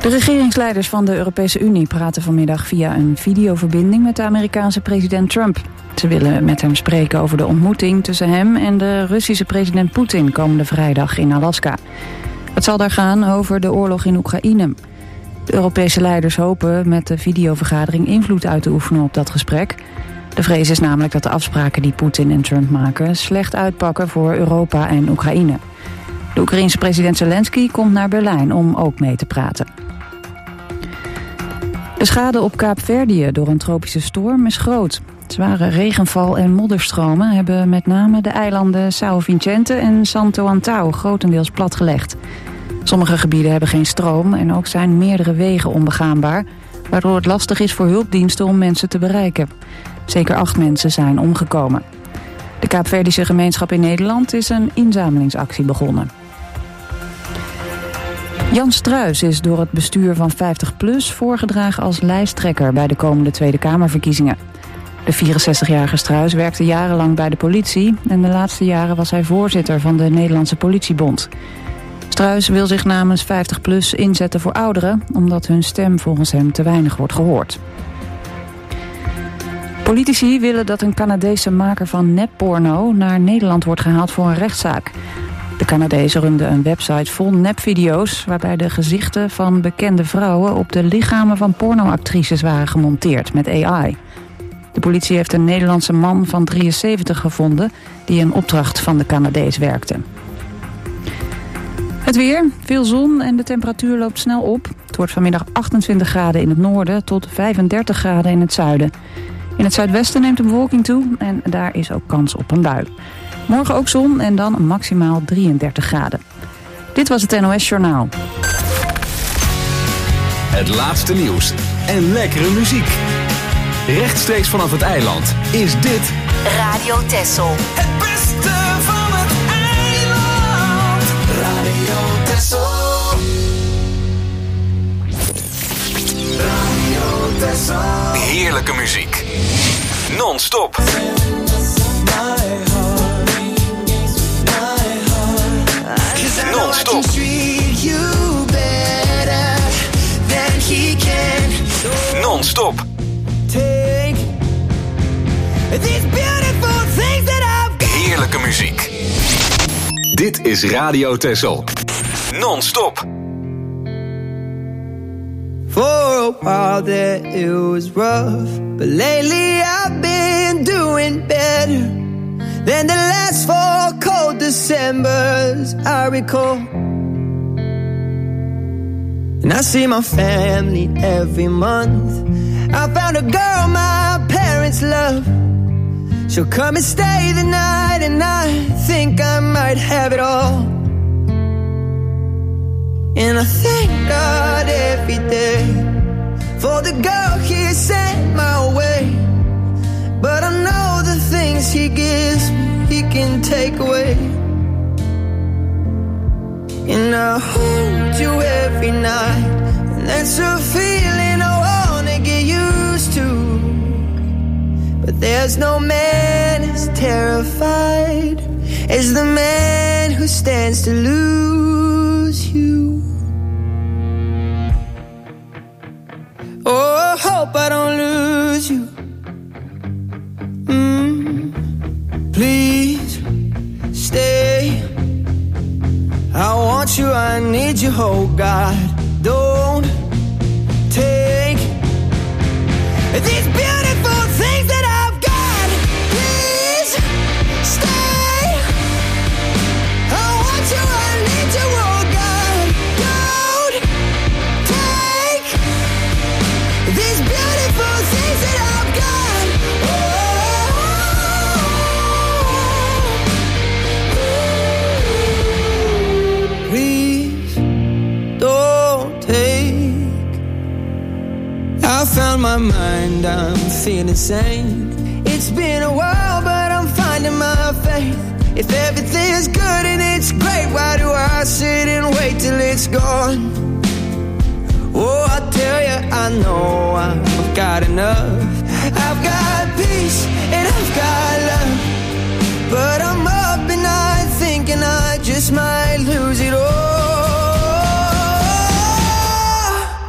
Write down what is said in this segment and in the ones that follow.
De regeringsleiders van de Europese Unie praten vanmiddag via een videoverbinding met de Amerikaanse president Trump. Ze willen met hem spreken over de ontmoeting tussen hem en de Russische president Poetin komende vrijdag in Alaska. Het zal daar gaan over de oorlog in Oekraïne. De Europese leiders hopen met de videovergadering invloed uit te oefenen op dat gesprek. De vrees is namelijk dat de afspraken die Poetin en Trump maken slecht uitpakken voor Europa en Oekraïne. De Oekraïense president Zelensky komt naar Berlijn om ook mee te praten. De schade op Kaapverdië door een tropische storm is groot. Zware regenval en modderstromen hebben met name de eilanden São Vicente en Santo Antão grotendeels platgelegd. Sommige gebieden hebben geen stroom en ook zijn meerdere wegen onbegaanbaar, waardoor het lastig is voor hulpdiensten om mensen te bereiken. Zeker 8 mensen zijn omgekomen. De Kaapverdische gemeenschap in Nederland is een inzamelingsactie begonnen. Jan Struijs is door het bestuur van 50PLUS voorgedragen als lijsttrekker bij de komende Tweede Kamerverkiezingen. De 64-jarige Struijs werkte jarenlang bij de politie en de laatste jaren was hij voorzitter van de Nederlandse Politiebond. Struijs wil zich namens 50PLUS inzetten voor ouderen, omdat hun stem volgens hem te weinig wordt gehoord. Politici willen dat een Canadese maker van nepporno naar Nederland wordt gehaald voor een rechtszaak. De Canadezen runden een website vol nepvideo's waarbij de gezichten van bekende vrouwen op de lichamen van pornoactrices waren gemonteerd met AI. De politie heeft een Nederlandse man van 73 gevonden die in opdracht van de Canadees werkte. Het weer, veel zon en de temperatuur loopt snel op. Het wordt vanmiddag 28 graden in het noorden tot 35 graden in het zuiden. In het zuidwesten neemt de bewolking toe en daar is ook kans op een bui. Morgen ook zon en dan maximaal 33 graden. Dit was het NOS Journaal. Het laatste nieuws en lekkere muziek. Rechtstreeks vanaf het eiland is dit Radio Texel. Het beste van het eiland. Radio Texel. Radio Texel. heerlijke muziek. Non-stop. Non-stop. Non-stop. Heerlijke muziek. Dit is Radio Texel. Non-stop. For a while there it was rough, but lately I've been doing better than the last 4 cold Decembers I recall. And I see my family every month. I found a girl my parents love. She'll come and stay the night, and I think I might have it all. And I thank God every day for the girl He sent my way. But I know the things He gives me, He can take away. And I hold you every night, and that's a feeling I wanna get used to. But there's no man as terrified as the man who stands to lose you. Oh, I hope I don't lose you. Please stay. I want you, I need you, oh God. Don't take these beautiful things that I've got. Please stay. I want you, I need you, oh God. Don't take these beautiful things that I've got. Please don't take. I found my mind, I'm feeling sane. It's been a while, but I'm finding my faith. If everything's good and it's great, why do I sit and wait till it's gone? Oh, I tell you, I know I've got enough. I've got peace and I've got love. But I'm up and I'm thinking I just might lose it all.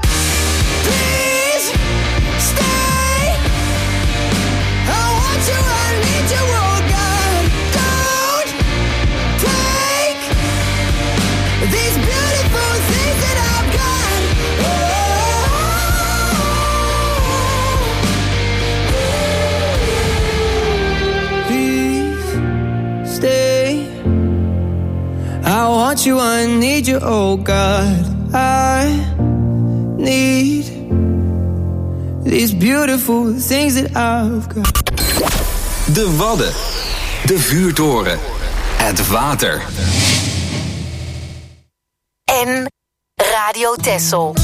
want you, I need you, oh God. I need these beautiful things that I've got. De Wadden, de vuurtoren, het water. En Radio Texel.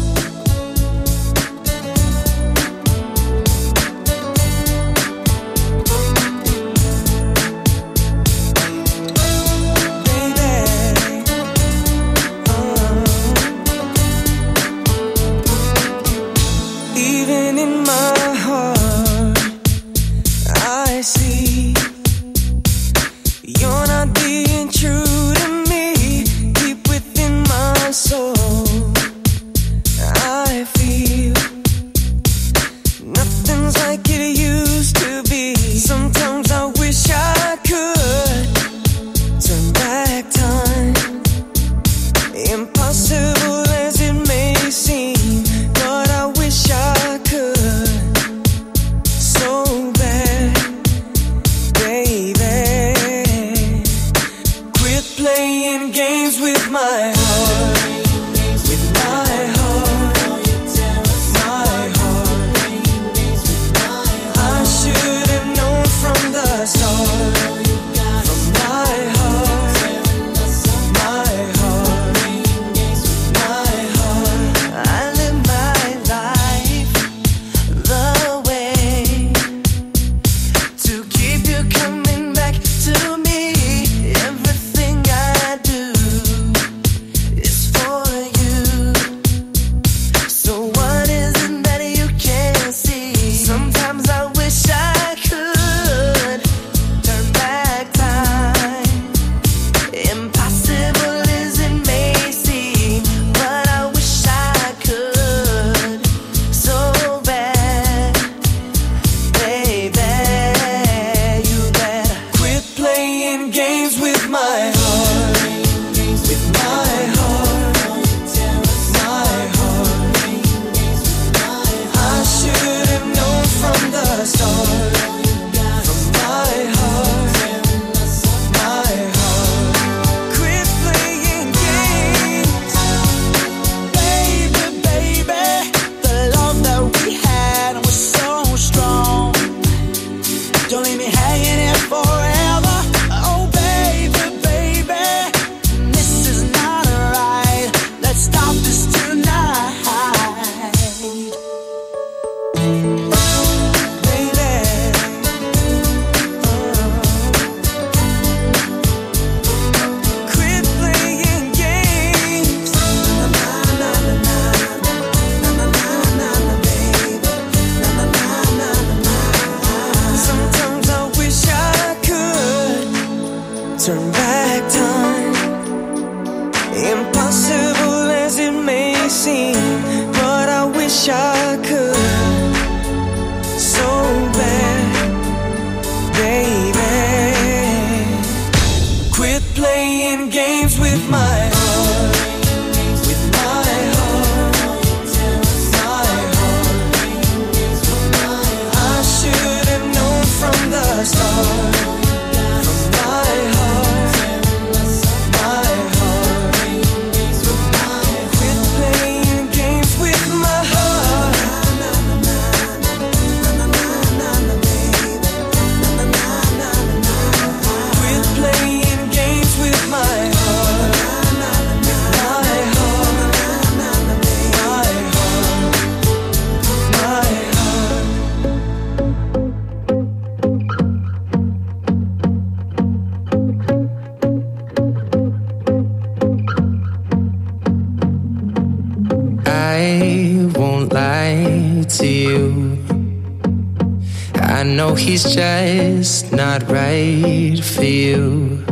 He's just not right for you.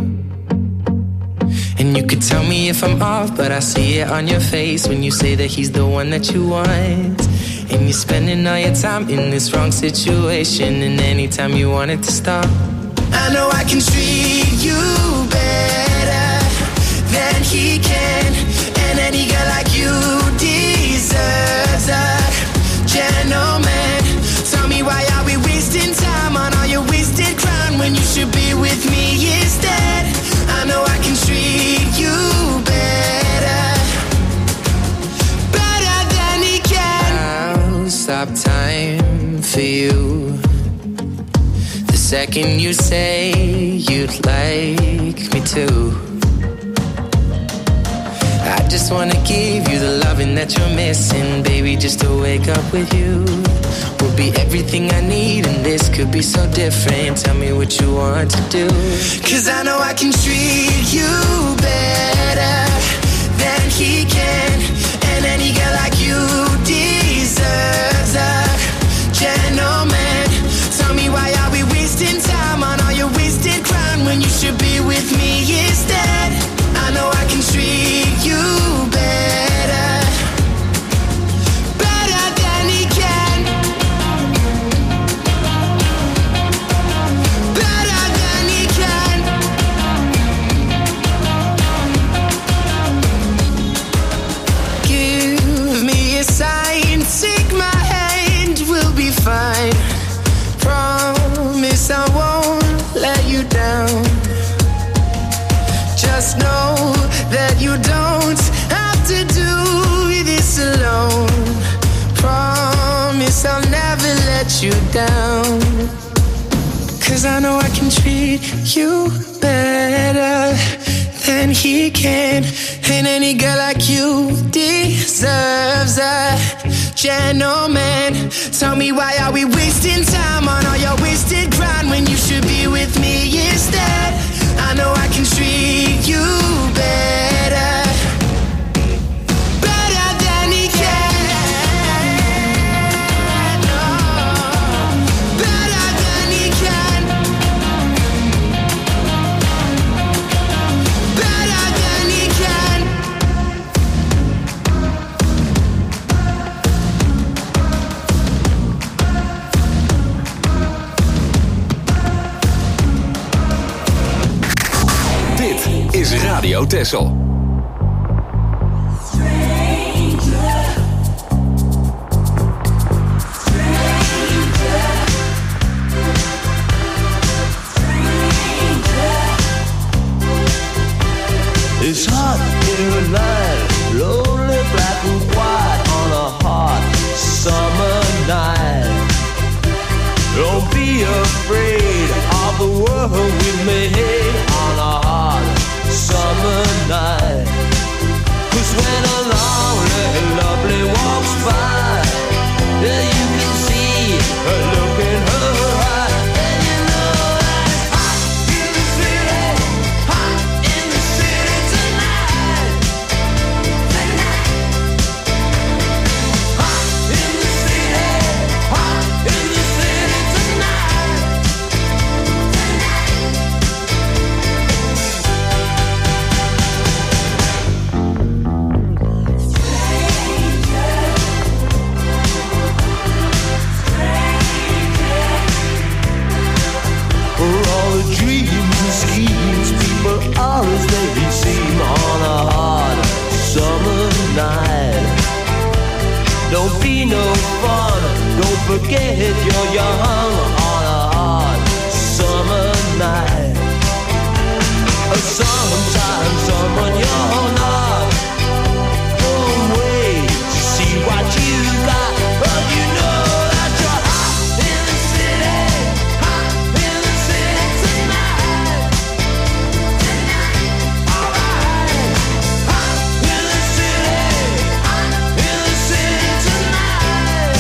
And you could tell me if I'm off, but I see it on your face when you say that he's the one that you want. And you're spending all your time in this wrong situation, and anytime you want it to stop, I know I can treat you better than he can, and any girl like you deserves a gentleman. Tell me, why are we wasting time on all your wasted crown when you should be with me instead? I know I can treat you stop time for you. The second you say you'd like me to, I just wanna give you the loving that you're missing, baby. Just to wake up with you will be everything I need, and this could be so different. Tell me what you want to do, 'cause I know I can treat you better than he can, and any girl like you deserves a gentleman. Tell me, why are we wasting time on all your wasted crown when you should be with me instead? I know I can treat you better, better than he can, better than he can. Give me a sign, take my hand, we'll be fine. Promise I won't let you down. Just know that you don't have to do this alone. Promise I'll never let you down, 'cause I know I can treat you better than he can, and any girl like you deserves a gentleman. Tell me, why are we wasting time on all your wasted grind when you should be with me instead? I know I can treat you better, better than he can. Oh, better than he can, better than he can. Is Radio Texel. It's hot in the night, lonely black and white on a hot summer night. Don't be afraid of the world we made on a hot summer night. 'Cause when a lonely and lovely walks by, yeah, you can see a look in her eye, and you know that it's hot in the city, hot in the city tonight. Tonight. Hot in the city, hot in the city tonight. For all the dreams and schemes people always make it seem on a hot summer night. Don't be no fun, don't forget you're young on a hot summer night. Sometimes someone you're not, don't wait to see what you got, but you know that you're hot in the city, hot in the city tonight. Alright, hot in the city, hot in the city tonight.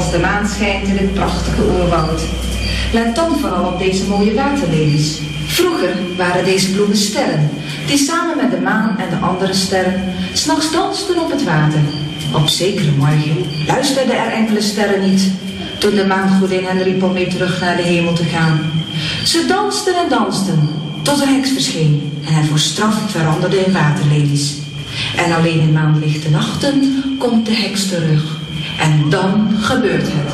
als de maan schijnt in dit prachtige oerwoud. Let dan vooral op deze mooie waterlelies. Vroeger waren deze bloemen sterren, die samen met de maan en de andere sterren 's nachts dansten op het water. Op zekere morgen luisterden er enkele sterren niet, toen de maangodin hen riep om mee terug naar de hemel te gaan. Ze dansten en dansten, tot een heks verscheen en hen voor straf veranderde in waterlelies. En alleen in maanlichte nachten komt de heks terug. En dan gebeurt het.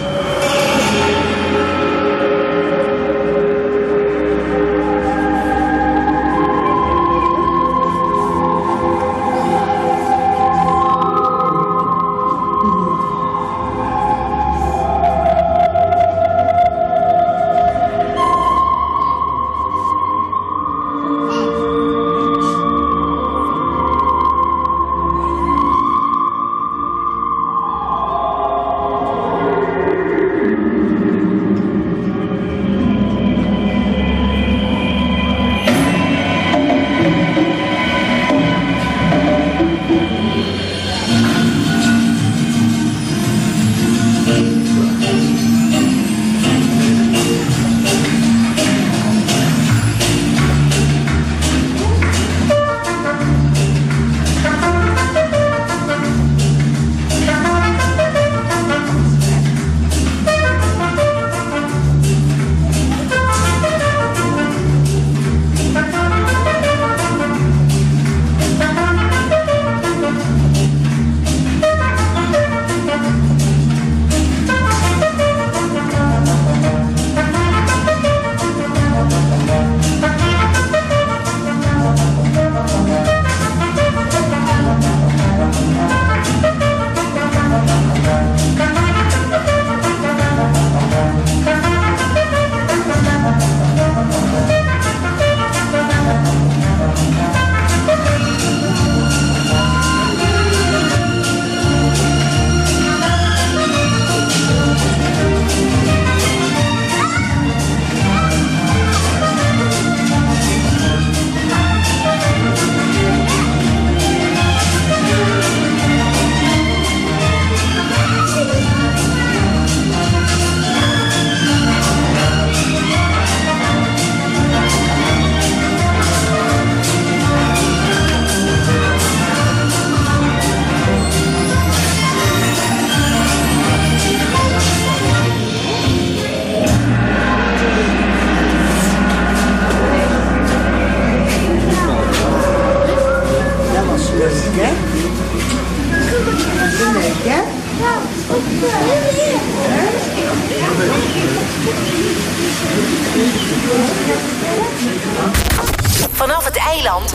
Vanaf het eiland.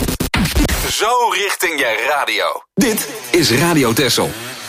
Zo richting je radio. Dit is Radio Texel.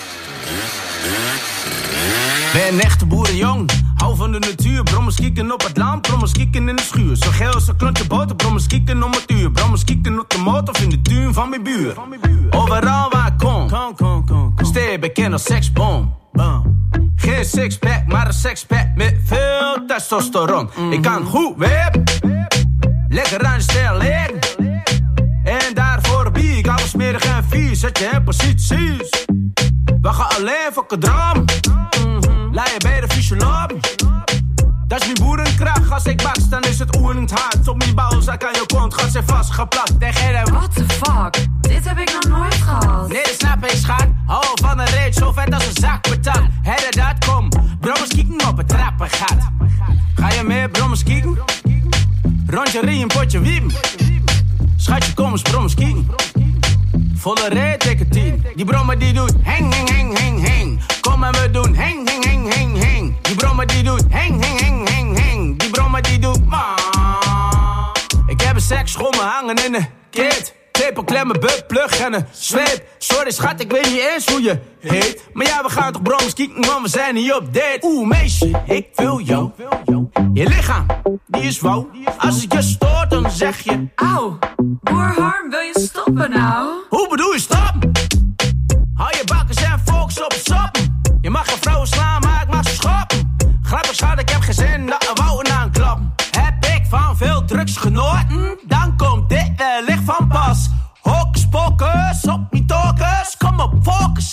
Ben een echte boerenjong, hou van de natuur. Brommers kieken op het land, brommers kieken in de schuur. Zo geel als een klontje boter, brommers kieken om het uur. Brommers kieken op de motor of in de tuin van mijn buur. Overal waar ik kom, steeds bekend als seksbom. Geen sixpack, maar een sexpack met veel testosteron. Ik kan goed whip, lekker aan je stijl liggen. En daarvoor bier ik alles smerig en vies. Zet je in posities. We gaan alleen voor kadram. Laat je bij de fysioloog. Dat is mijn boerenkracht. Als ik bakst, dan is het oerend hard. Op mijn balzak aan je kont gaat ze vastgeplakt. What the fuck? Dit heb ik nog nooit gehad. Nee, dat snap ik, schat. Oh, van een reet zo vet als een zak patat. Hedde dat, kom. Brommers kieken op het trappengat. Ga je mee, brommers kieken? Rondje riem, potje wiepen. Schatje, kom eens, brommers kieken. Volle reet, dikke 10. Die brommer die doet heng, heng, heng, heng, heng. Kom en we doen heng, heng, heng, heng, heng. Die brommer die doet heng, heng, heng, heng, heng. Die brommer die doet ma. Ik heb een seksschommel hangen in de kit. Tepel, klemmen, buttplug en een zweep. Sorry schat, ik weet niet eens hoe je heet. Maar ja, we gaan toch brommers kieken, want we zijn hier op date. Oeh meisje, ik wil jou. Je lichaam, die is wauw. Als ik je stoort, dan zeg je auw. Boer Harm, wil je stoppen nou? Hoe bedoel je stoppen? Hou je bakkers en focus op het soppen. Je mag geen vrouwen slaan, maar ik mag ze schoppen. Grappig schat, ik heb geen zin dat er wouden aanklappen. Heb ik van veel drugs genoten? Dan komt dit wellicht van pas. Hocus pocus, op mijn tokens, kom op focus.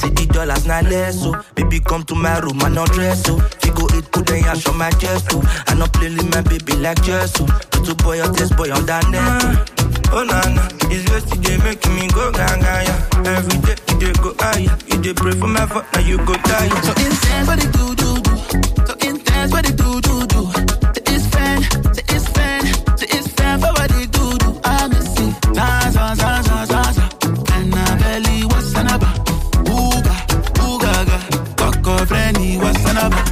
See the dollars not less, so baby come to my room and undress, so you go eat put the ash on my chest, so I no play with my baby like just so. Little boy or this boy on that net. Oh na na, it's yesterday making me go gaga, yeah. Every day you dey go higher, you dey pray for my fuck, now you go die. So intense what it do, so intense what it do. Say it's fan, say it's fan, say it's fan for what it do. I miss it, za. And I belly what's anaba, ooga, Coco Frenny what's anaba.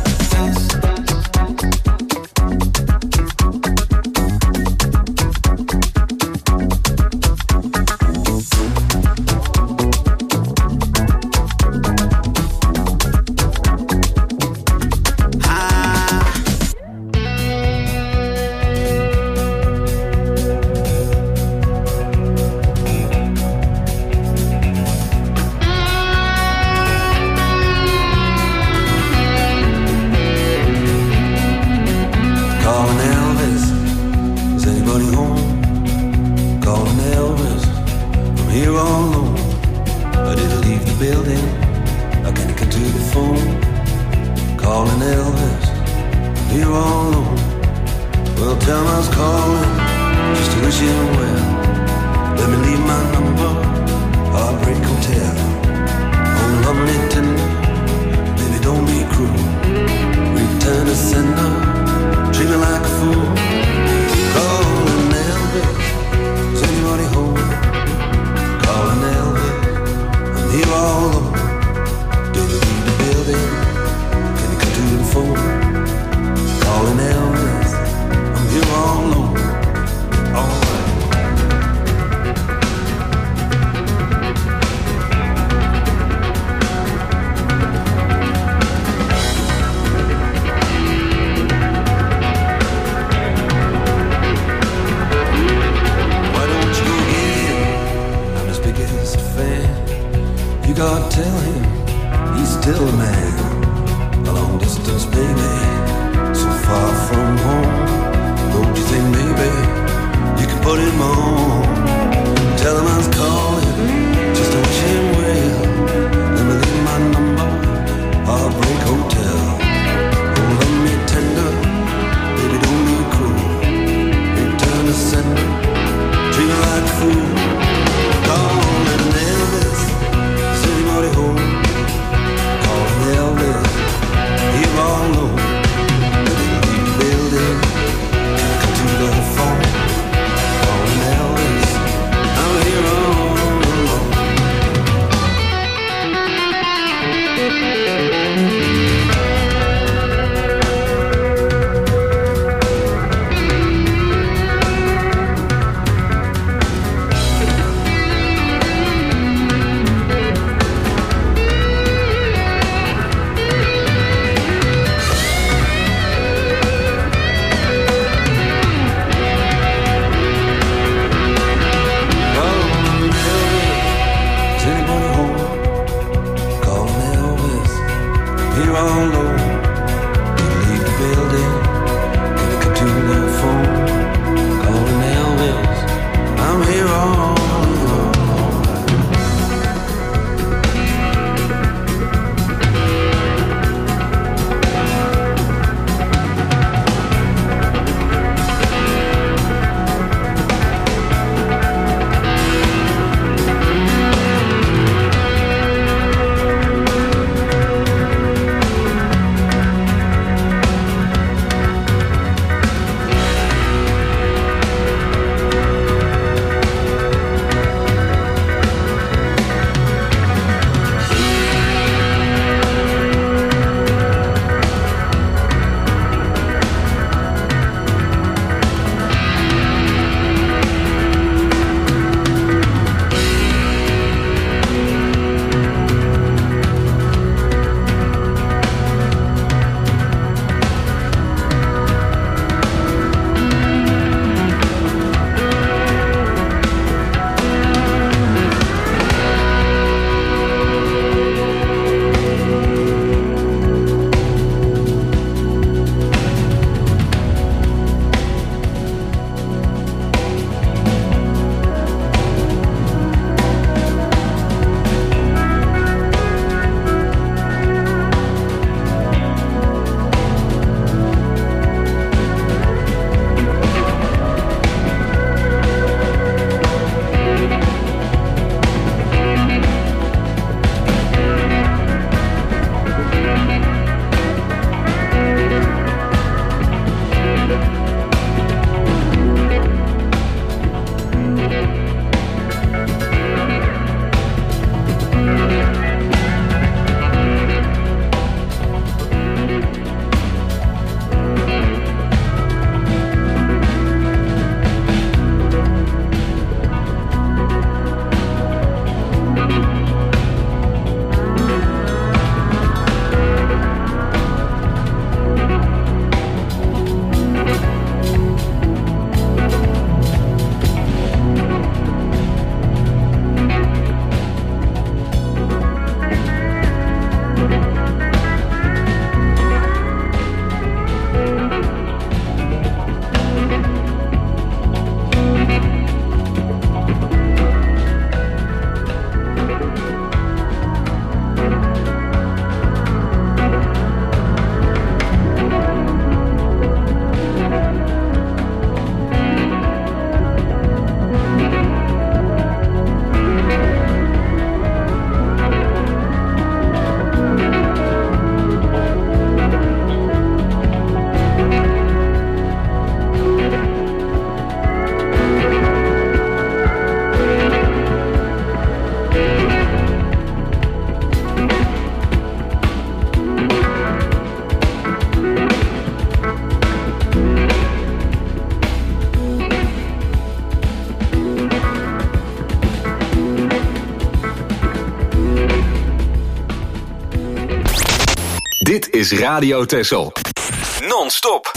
Dit is Radio Texel. Non-stop.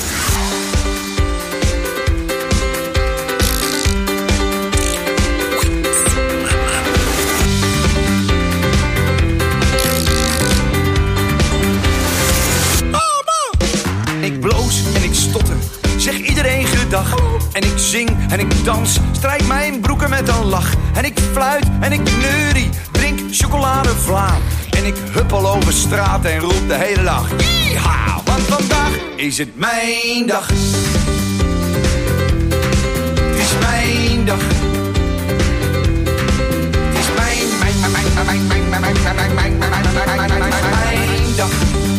Ik bloos en ik stotter, zeg iedereen gedag. En ik zing en ik dans, strijk mijn broeken met een lach. En ik fluit en ik neurie, drink chocoladevla. En ik huppel over straat en roep de hele dag. Yeeha, want vandaag is het mijn dag. Het is mijn dag. Het is mijn dag.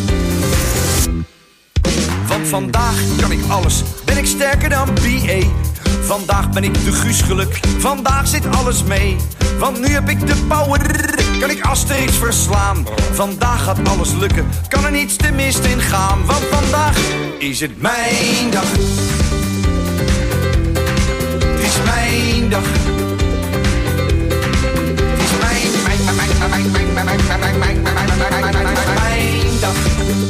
Want vandaag kan ik alles, ben ik sterker dan B.A. Vandaag ben ik de Guus geluk, vandaag zit alles mee. Want nu heb ik de power, kan ik Asterix verslaan. Vandaag gaat alles lukken, kan er niets te mist in gaan. Want vandaag is het mijn dag. Het is mijn dag. Het is mijn dag.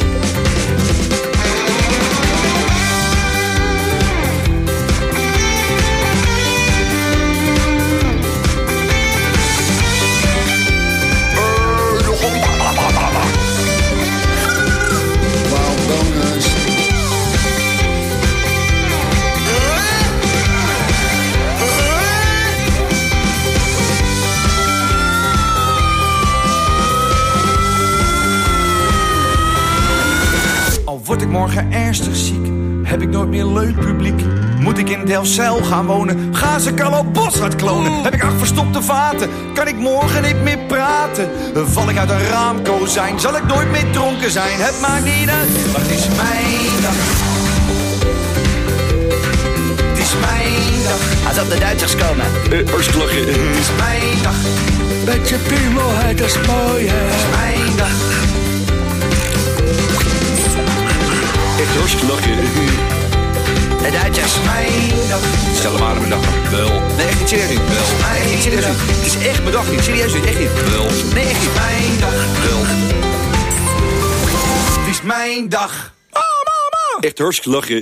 Word ik morgen ernstig ziek? Heb ik nooit meer leuk publiek? Moet ik in Delfzijl gaan wonen? Gaan ze Carlo Boszhard klonen? Heb ik 8 verstopte vaten? Kan ik morgen niet meer praten? Val ik uit een raamkozijn? Zal ik nooit meer dronken zijn? Het maakt niet uit, maar het is mijn dag. Het is mijn dag. Als op de Duitsers komen. Oorslagje. Het is mijn dag. Met je piemel, het is mooi, hè. Het is mijn dag. Echt hartstikke lachen. De Duitsers. Mijn dag. Stel hem maar mijn dag. Wel. Nee, echt niet serieus niet. Wel. Nee, niet serieus niet. Het is echt mijn dag niet. Serieus niet. Echt niet. Wel. Nee, echt niet. Mijn dag. Wel. Het is mijn dag. Oh, mama. Echt hartstikke lachen.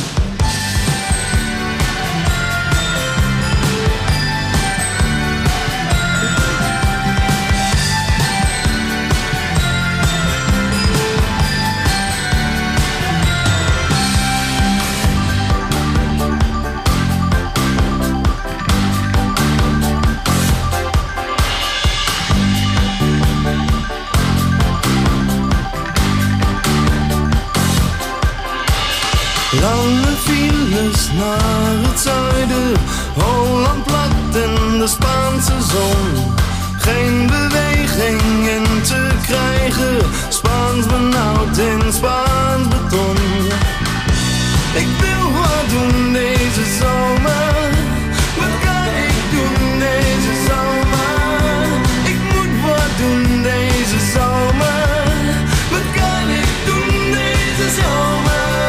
Lange files naar het zuiden, Holland plat en de Spaanse zon. Geen beweging in te krijgen, Spaans benauwd in Spaans beton. Ik wil wat doen deze zomer, wat kan ik doen deze zomer? Ik moet wat doen deze zomer, wat kan ik doen deze zomer?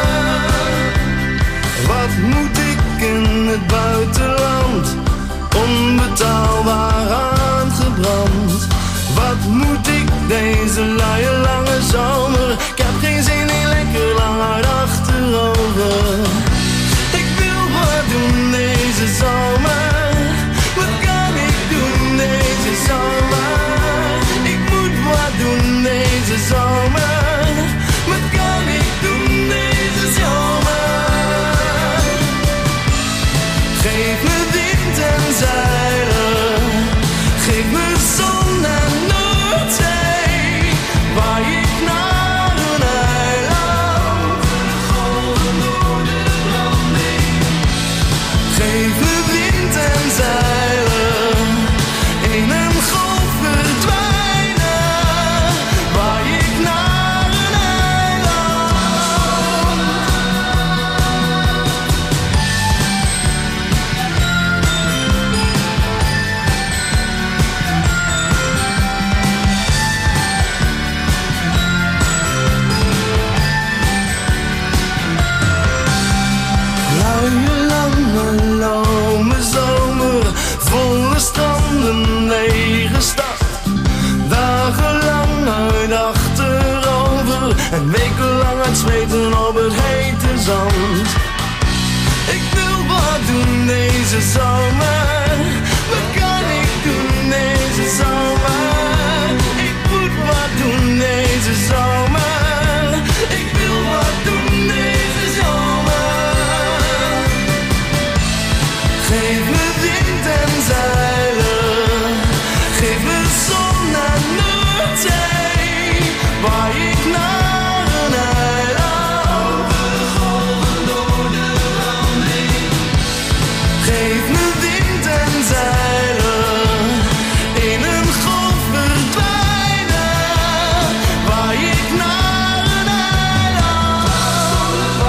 Wat moet ik in het buitenland, onbetaalbaar aangebrand? Wat moet ik deze luie lange zomer? Ik heb geen zin in lekker lang hard achterover. Ik wil wat doen deze zomer, wat kan ik doen deze zomer? Ik moet wat doen deze zomer, wat kan ik doen deze zomer? Geef me wind en zeilen, geef me zon en Noordzee, waar ik naar een eiland, de golven door de zand. Ik wil wat doen deze zomer. Wat kan ik doen deze zomer? Ik moet wat doen deze zomer. Ik wil wat doen deze zomer. Geef me wind en zeilen. Geef me zon en Noordzee. Waar ik naar een eiland. Over de golven door de landing. Geef me wind en zeilen. In een golf verdwijnen. Waar ik naar een eiland.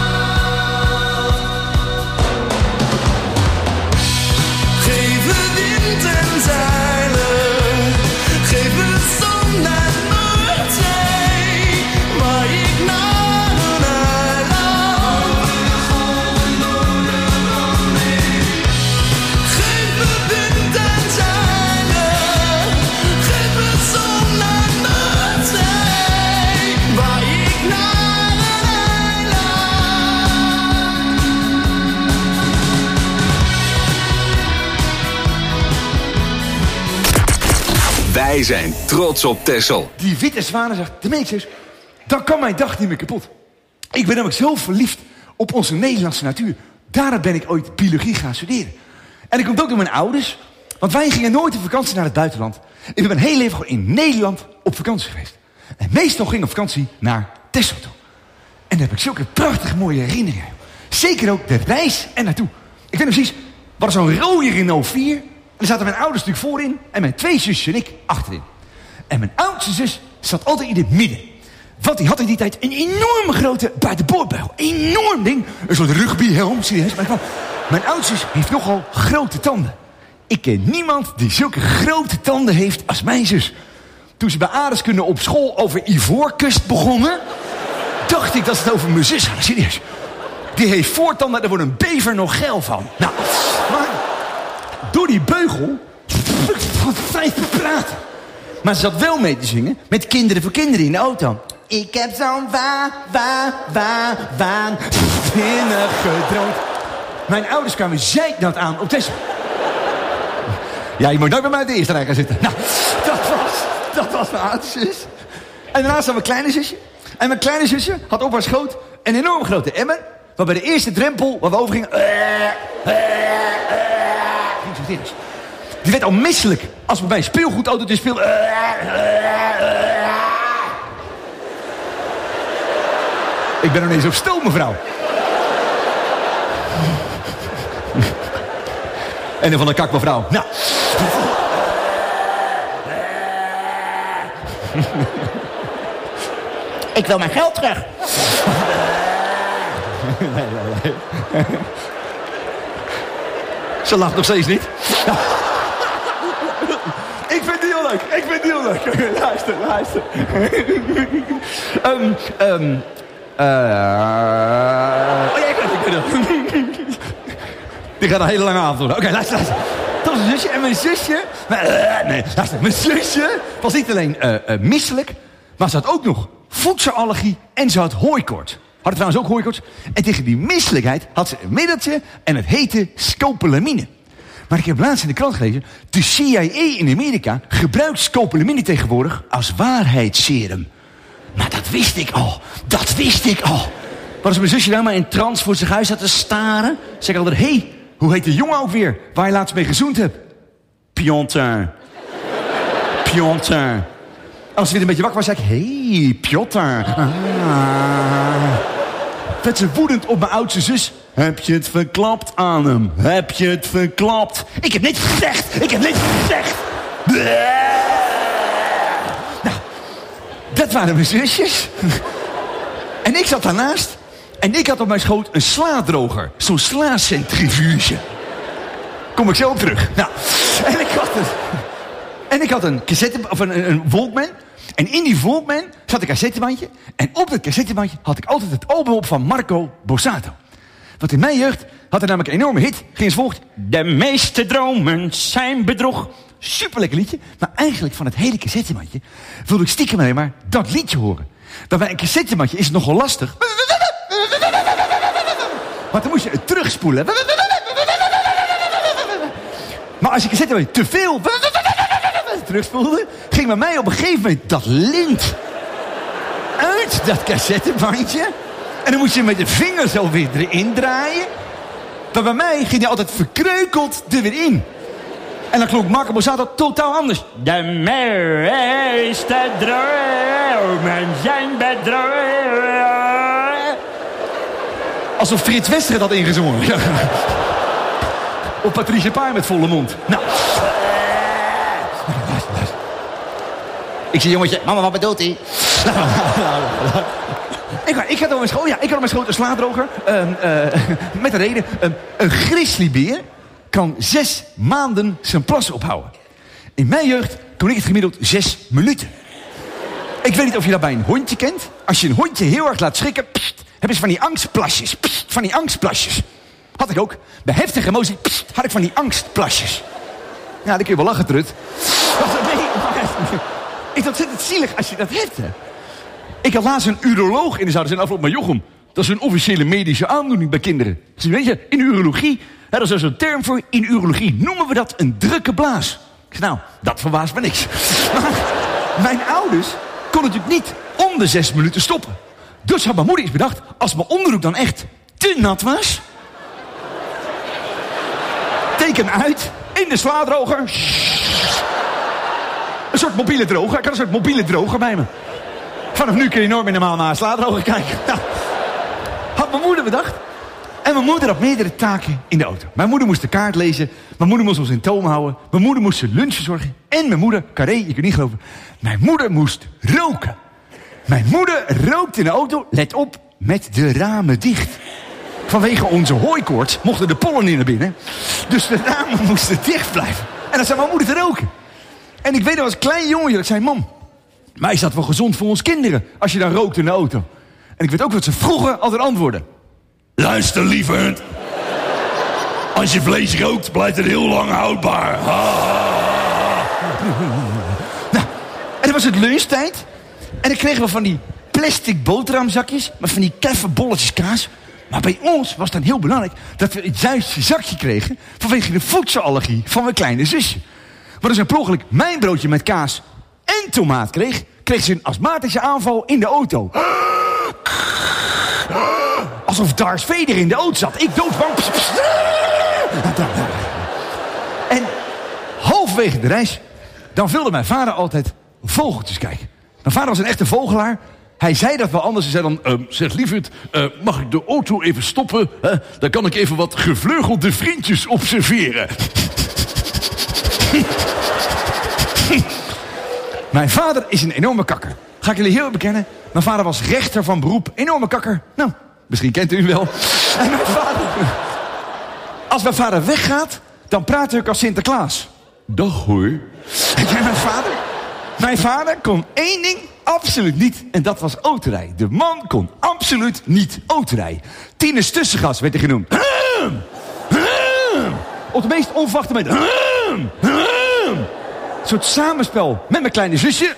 Geef me wind en zeilen. Geef me zon en Noordzee. Waar ik naar een eiland. Over de golven door de landing. Geef me wind en zeilen. Geef me zon en Noordzee. Waar ik naar een Wij zijn trots op Texel. Die witte zwanen zegt, de meesters, dan kan mijn dag niet meer kapot. Ik ben namelijk zo verliefd op onze Nederlandse natuur. Daarom ben ik ooit biologie gaan studeren. En dat komt ook door mijn ouders. Want wij gingen nooit op vakantie naar het buitenland. Ik ben mijn hele leven gewoon in Nederland op vakantie geweest. En meestal ging ik op vakantie naar Texel toe. En daar heb ik zulke prachtige mooie herinneringen. Zeker ook de reis en naartoe. Ik weet nog precies, we hadden zo'n rode Renault 4... En daar zaten mijn ouders natuurlijk voorin en mijn 2 zusjes en ik achterin. En mijn oudste zus zat altijd in het midden. Want die had in die tijd een enorme grote buitenboordbeugel. Enorm ding. Een soort rugbyhelm, serieus. Maar mijn oudste zus heeft nogal grote tanden. Ik ken niemand die zulke grote tanden heeft als mijn zus. Toen ze bij aardrijkskunde op school over ivoorkust begonnen, dacht ik dat ze het over mijn zus hadden, serieus. Die heeft voortanden, daar wordt een bever nog geil van. Nou, maar door die beugel had vrij te praten. Maar ze zat wel mee te zingen met Kinderen voor Kinderen in de auto. Ik heb zo'n waanzinnig gedroomd. Mijn ouders kwamen zeiknat aan op Texel. Ja, je moet nooit bij mij uit de eerste rij gaan zitten. Nou, dat was mijn oudste zus. En daarnaast had mijn kleine zusje. En mijn kleine zusje had op haar schoot een enorm grote emmer. Waar bij de eerste drempel waar we over gingen, die werd al misselijk als we bij een speelgoedautootje speelden. Ik ben nog niet eens op stoom, mevrouw. En dan van de kak, mevrouw. Nou. Ik wil mijn geld terug. Nee. Ze lacht nog steeds niet. Ik vind die heel leuk. Luister. Die gaat een hele lange avond worden. Oké, luister. Dat was een zusje. En mijn zusje... luister. Mijn zusje was niet alleen misselijk, maar ze had ook nog voedselallergie en ze had hooikoorts. Had trouwens ook hooikoorts. En tegen die misselijkheid had ze een middeltje en het heette scopolamine. Maar ik heb laatst in de krant gelezen, de CIA in Amerika gebruikt scopolamine tegenwoordig als waarheidsserum. Maar dat wist ik al. Maar als mijn zusje nou maar in trance voor zich huis zat te staren, zeg ik altijd, hé, hoe heet de jongen ook weer waar je laatst mee gezoend hebt? Piontin. Als ze weer een beetje wakker was, zei ik, hé, Piotr. Werd ze woedend op mijn oudste zus. Heb je het verklapt aan hem? Ik heb niet gezegd. Nou, dat waren mijn zusjes. En ik zat daarnaast. En ik had op mijn schoot een slaadroger. Zo'n slaacentrifuge. Kom ik zo op terug. Nou, en ik had een cassette, of een Walkman. En in die Walkman zat een cassettebandje. En op dat cassettebandje had ik altijd het album op van Marco Borsato. Want in mijn jeugd had hij namelijk een enorme hit. Ging als volgt. De meeste dromen zijn bedrog. Super lekker liedje. Maar eigenlijk van het hele cassettebandje wilde ik stiekem alleen maar dat liedje horen. Maar bij een cassettebandje is het nogal lastig Want dan moest je het terugspoelen. Maar als je cassette te veel terugspoelde, ging bij mij op een gegeven moment dat lint uit dat cassettebandje. En dan moest je met de vinger zo weer erin draaien. Maar bij mij ging hij altijd verkreukeld er weer in. En dan klonk Marco Borsato totaal anders. De meeste dromen zijn bedrogen. Alsof Frits Wester had ingezongen. Ja. Op Patricia Pai met volle mond. Nou. Ik zei, jongetje, mama, wat bedoelt hij? Ik had op mijn school, een slaadroger. Met een reden. Een grizzlybeer kan 6 maanden zijn plas ophouden. In mijn jeugd kon ik het gemiddeld 6 minuten. Ik weet niet of je dat bij een hondje kent. Als je een hondje heel erg laat schrikken, hebben ze van die angstplasjes. Van die angstplasjes. Had ik ook. Bij heftige emotie had ik van die angstplasjes. Ja, dan kun je wel lachen, Trut. Ik dacht, het zielig als je dat hebt, hè. Ik had laatst een uroloog in de zaal. Dat is een afloop met Jochem. Dat is een officiële medische aandoening bij kinderen. Dus weet je, in urologie, hè, dat is een term voor. In urologie noemen we dat een drukke blaas. Ik zei, nou, dat verbaast me niks. Maar mijn ouders konden natuurlijk niet om de 6 minuten stoppen. Dus had mijn moeder iets bedacht. Als mijn onderbroek dan echt te nat was, teken uit in de slaadroger. Een soort mobiele droger. Ik had een soort mobiele droger bij me. Vanaf nu kun je nooit meer normaal naar een slaadroger kijken. Nou, had mijn moeder bedacht. En mijn moeder had meerdere taken in de auto. Mijn moeder moest de kaart lezen. Mijn moeder moest ons in toom houden. Mijn moeder moest zijn lunch verzorgen. En mijn moeder, Carré, je kunt niet geloven. Mijn moeder moest roken. Mijn moeder rookte in de auto, let op, met de ramen dicht. Vanwege onze hooikoorts mochten de pollen niet naar binnen. Dus de ramen moesten dicht blijven. En dan zei mijn moeder te roken. En ik weet nog als klein jongetje dat ik zei, mam, maar is dat wel gezond voor ons kinderen als je dan rookt in de auto? En ik weet ook wat ze vroeger altijd antwoorden. Luister, lieverd. Als je vlees rookt, blijft het heel lang houdbaar. Nou, en dan was het lunchtijd. En dan kregen we van die plastic boterhamzakjes met van die keffe bolletjes kaas. Maar bij ons was het dan heel belangrijk dat we het juiste zakje kregen vanwege de voedselallergie van mijn kleine zusje. Maar als een per ongeluk mijn broodje met kaas en tomaat kreeg ze een astmatische aanval in de auto. Alsof Darth Vader in de auto zat. Ik doodsbang. En halverwege de reis, dan wilde mijn vader altijd vogeltjes kijken. Mijn vader was een echte vogelaar. Hij zei dat wel anders. Hij zei dan, zeg lieverd, mag ik de auto even stoppen? Dan kan ik even wat gevleugelde vriendjes observeren. Mijn vader is een enorme kakker. Ga ik jullie heel bekennen. Mijn vader was rechter van beroep. Enorme kakker. Nou, misschien kent u hem wel. En mijn vader... Als mijn vader weggaat, dan praat ik als Sinterklaas. Dag hoor. En jij, mijn vader kon 1 ding absoluut niet. En dat was autorijden. De man kon absoluut niet autorijden. Tinus Tussengas werd hij genoemd. Op de meest onverwachte moment. Een soort samenspel met mijn kleine zusje.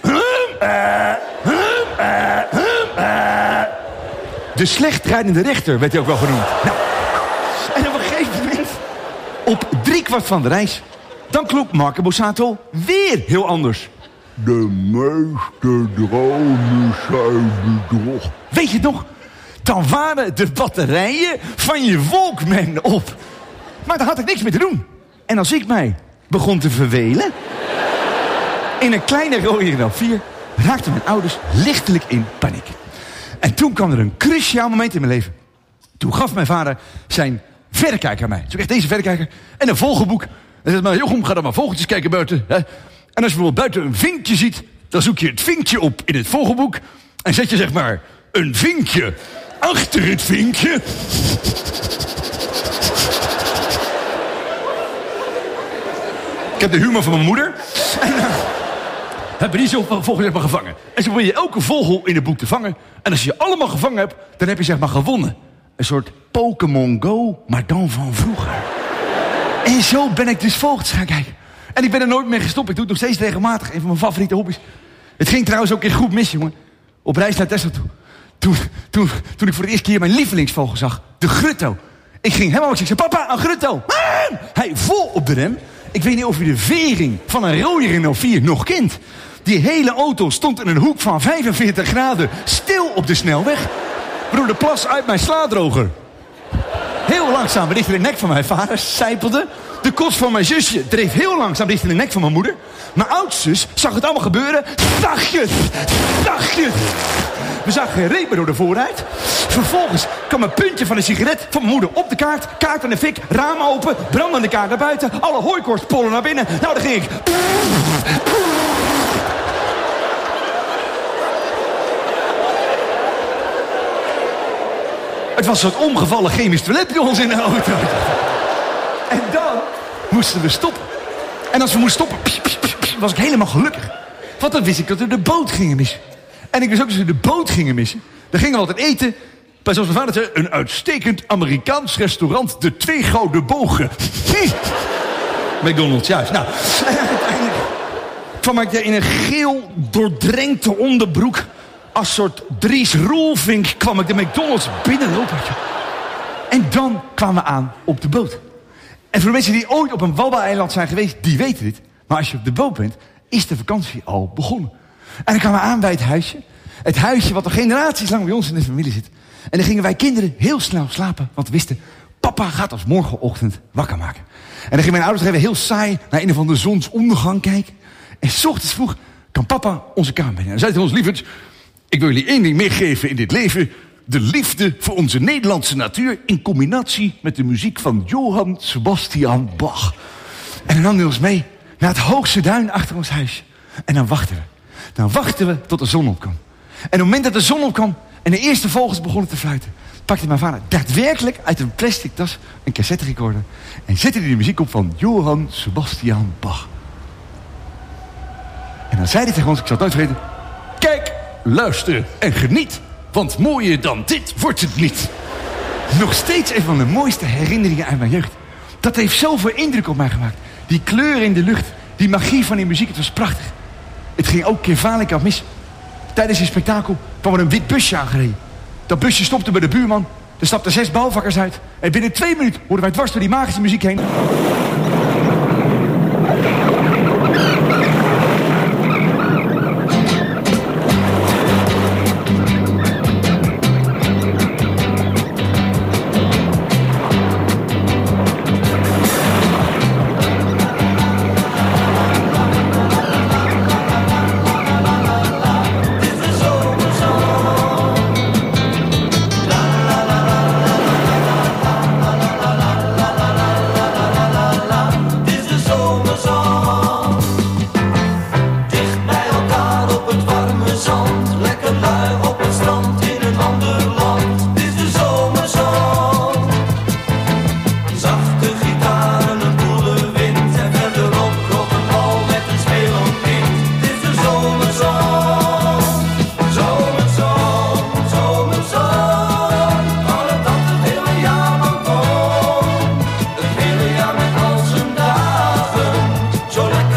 De slecht rijdende rechter werd hij ook wel genoemd. Nou, en op een gegeven moment, op 3/4 van de reis, dan klonk Marco Borsato weer heel anders. De meeste dromen zijn bedrog. Weet je het nog? Dan waren de batterijen van je Walkman op. Maar daar had ik niks mee te doen. En als ik mij begon te vervelen, in een kleine rode Renault 4 raakten mijn ouders lichtelijk in paniek. En toen kwam er een cruciaal moment in mijn leven. Toen gaf mijn vader zijn verrekijker aan mij. Zo echt deze verrekijker en een vogelboek. En zei, maar Jochem, ga dan maar vogeltjes kijken buiten. Hè? En als je bijvoorbeeld buiten een vinkje ziet, dan zoek je het vinkje op in het vogelboek. En zet je zeg maar een vinkje achter het vinkje. Ik heb de humor van mijn moeder. En hebben die zo vogels zeg maar gevangen. En zo wil je elke vogel in het boek te vangen. En als je allemaal gevangen hebt, dan heb je zeg maar gewonnen. Een soort Pokémon Go, maar dan van vroeger. En zo ben ik dus vogels gaan kijken. En ik ben er nooit meer gestopt. Ik doe het nog steeds regelmatig. Een van mijn favoriete hobby's. Het ging trouwens ook in goed mis, jongen. Op reis naar Texel toe. Toen ik voor de eerste keer mijn lievelingsvogel zag. De grutto. Ik ging helemaal, ik zei, papa, een grutto. Man! Hij vol op de rem. Ik weet niet of u de vering van een rode Renault 4 nog kent. Die hele auto stond in een hoek van 45 graden stil op de snelweg. Waardoor de plas uit mijn slaadroger heel langzaam richting de nek van mijn vader sijpelde. De kots van mijn zusje dreef heel langzaam richting de nek van mijn moeder. Mijn oudzus zag het allemaal gebeuren. Zachtjes. We zagen geen reet meer door de vooruit. Vervolgens kwam een puntje van een sigaret van mijn moeder op de kaart. Kaart aan de fik, ramen open, brandende kaart naar buiten. Alle hooikorstpollen naar binnen. Nou, daar ging ik. Het was zo'n omgevallen chemisch toilet bij ons in de auto. En dan moesten we stoppen. En als we moesten stoppen, was ik helemaal gelukkig. Want dan wist ik dat we de boot gingen missen. En ik wist ook dat we de boot gingen missen. Dan gingen we altijd eten bij, zoals mijn vader zei, een uitstekend Amerikaans restaurant, de 2 Gouden Bogen. McDonald's, juist. Nou, en uiteindelijk kwam ik in een geel doordrenkte onderbroek. Als soort Dries Roelvink kwam ik de McDonald's binnenlopen. En dan kwamen we aan op de boot. En voor de mensen die ooit op een Waddeneiland zijn geweest, die weten dit. Maar als je op de boot bent, is de vakantie al begonnen. En dan kwamen we aan bij het huisje. Het huisje wat al generaties lang bij ons in de familie zit. En dan gingen wij kinderen heel snel slapen. Want we wisten, papa gaat ons morgenochtend wakker maken. En dan gingen mijn ouders even heel saai naar een of andere zonsondergang kijken. En 's ochtends vroeg kan papa onze kamer binnen. En dan zei hij ons, lieverds, ik wil jullie 1 ding meegeven in dit leven. De liefde voor onze Nederlandse natuur in combinatie met de muziek van Johann Sebastian Bach. En dan nam hij ons mee naar het hoogste duin achter ons huisje. En dan wachten we. Dan wachten we tot de zon opkwam. En op het moment dat de zon opkwam en de eerste vogels begonnen te fluiten, pakte mijn vader daadwerkelijk uit een plastic tas een cassette recorder en zette hij de muziek op van Johann Sebastian Bach. En dan zei hij tegen ons, ik zal het nooit vergeten, kijk, luister en geniet, want mooier dan dit wordt het niet. Nog steeds een van de mooiste herinneringen uit mijn jeugd. Dat heeft zoveel indruk op mij gemaakt. Die kleur in de lucht, die magie van die muziek, het was prachtig. Het ging ook een keer vaarlijk aan mis. Tijdens een spektakel kwam er een wit busje aangereden. Dat busje stopte bij de buurman. Er stapten 6 bouwvakkers uit. En binnen 2 minuten hoorden wij dwars door die magische muziek heen. Zo lekker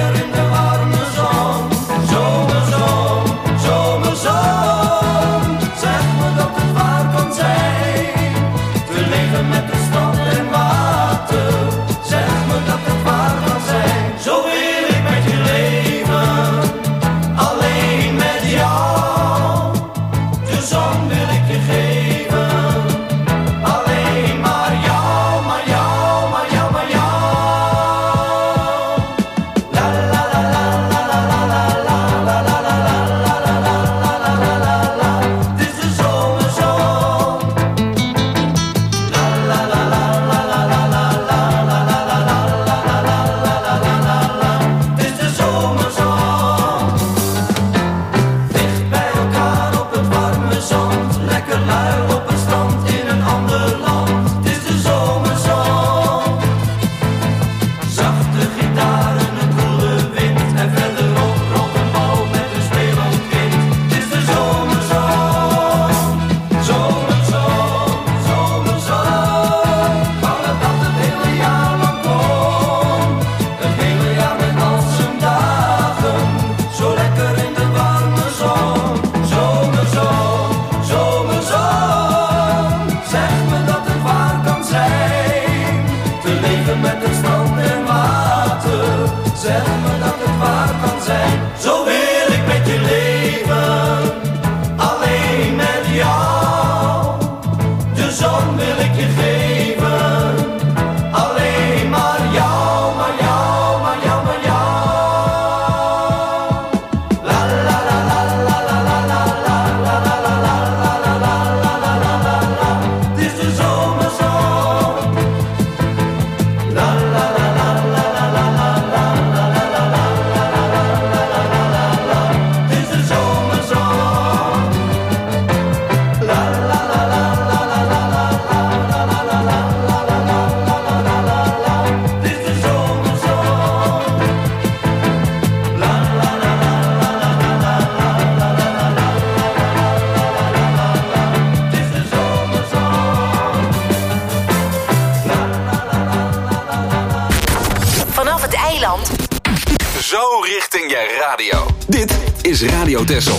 zeg me dat het waar kan zijn. Zo wil ik met je leven, alleen met jou. De zon wil ik je geven, alleen maar jou, maar jou, maar jou, maar jou. La la la la la la la la la la la la la la la la la la la. Het is de zomerzon. La la la la la la la la la la la la la la la. Het is de zomerzon. La la la la la la la la la la la la la. Het is de zomerzon. La la la la la la la la la la la. Het is de zomerzon. Vanaf het eiland. Zo richting je radio. Dit is Radio Texel.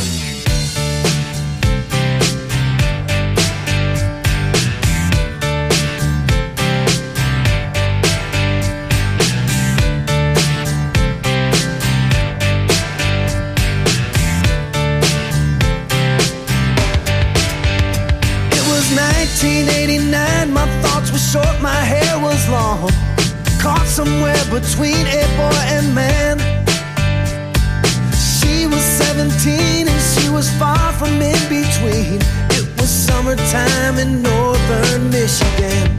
It was 1989, my thoughts were short, my hair was long. Caught somewhere between a boy and man. She was 17 and she was far from in between. It was summertime in northern Michigan.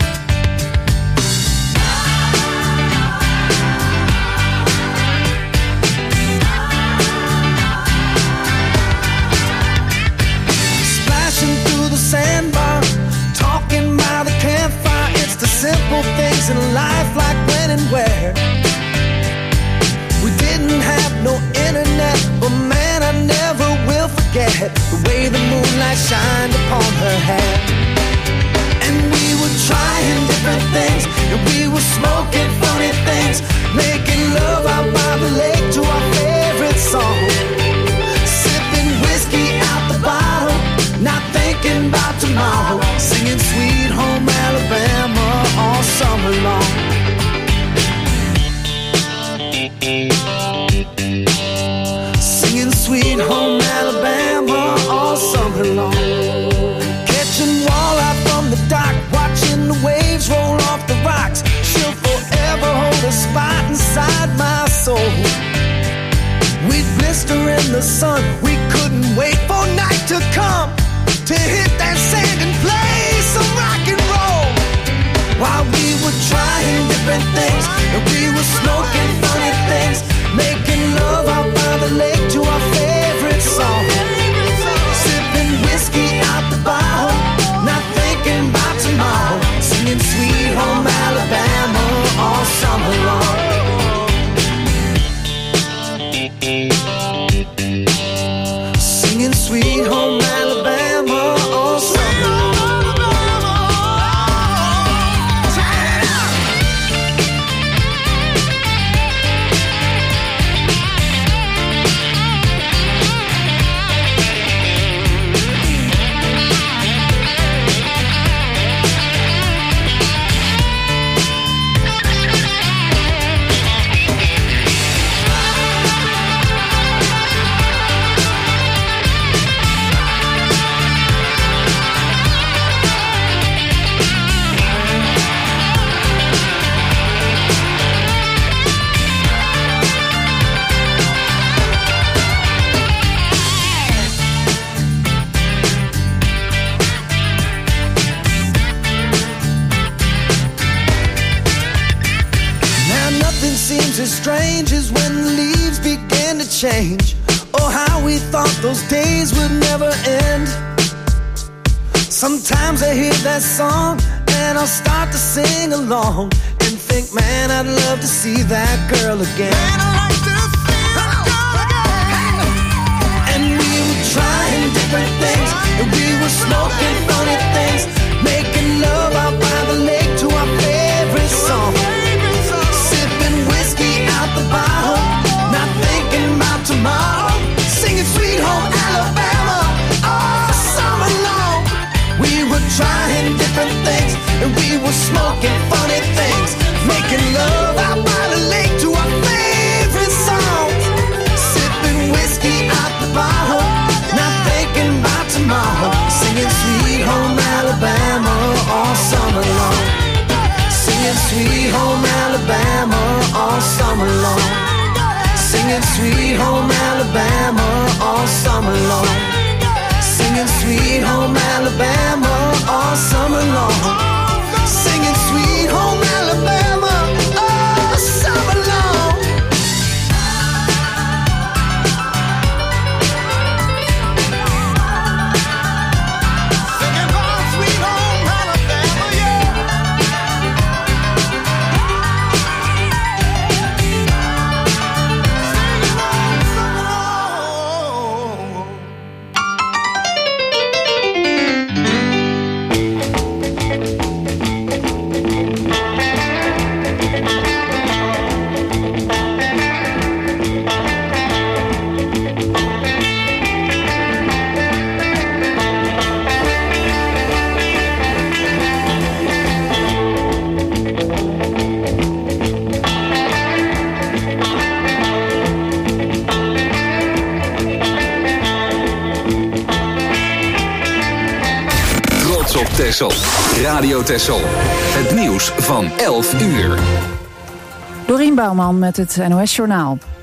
Splashing through the sandbar, talking by the campfire. It's the simple things in life, like when and where. We didn't have no internet, but man, I never will forget the way the moonlight shined upon her hair. And we were trying different things, and we were smoking funny things, making love out by the lake to our favorite song. Sipping whiskey out the bottle, not thinking about tomorrow, singing Sweet Home Alabama all summer long. Singing Sweet Home Alabama all summer long. Catching walleye from the dock, watching the waves roll off the rocks. She'll forever hold a spot inside my soul. We'd blister in the sun, we couldn't wait for night to come to hit that sand and play some rock and roll. While we were trying different things, and we were smoking funny things, making love out by the lake to our favorite song. Sipping whiskey out the bottle, not thinking about tomorrow, singing Sweet Home Alabama all summer long. Singing Sweet Home Alabama all summer long. As strange as when the leaves began to change. Oh, how we thought those days would never end. Sometimes I hear that song and I'll start to sing along and think, man, I'd love to see that girl again. Man, I'd like to see that girl again. And we were trying different things, and we were smoking funny things, making love out by the lake to our favorite song. The bottle, not thinking about tomorrow, singing Sweet Home Alabama all summer long. We were trying different things, and we were smoking funny things, making love out by the lake to our favorite Singing Sweet Home Alabama all summer long. Singing Sweet Home Alabama all summer long. Singing Sweet Home Alabama all summer long. Singing home, sweet home Alabama, yeah. Op Texel. Radio Texel. Het nieuws van 11 uur. Dorien Bouwman met het NOS Journaal.